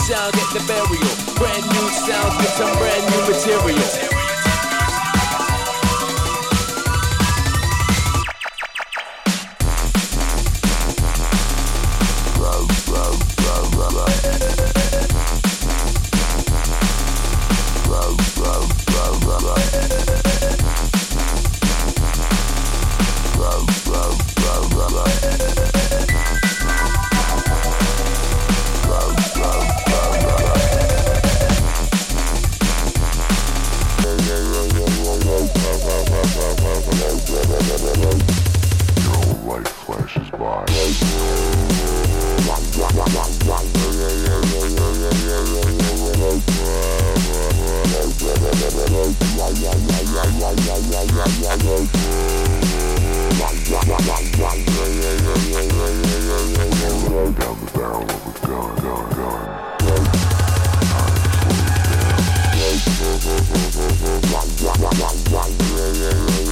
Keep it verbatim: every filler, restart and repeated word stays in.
sound get the burial. Brand new sounds with some brand new material. Down the barrel of a gun, gun.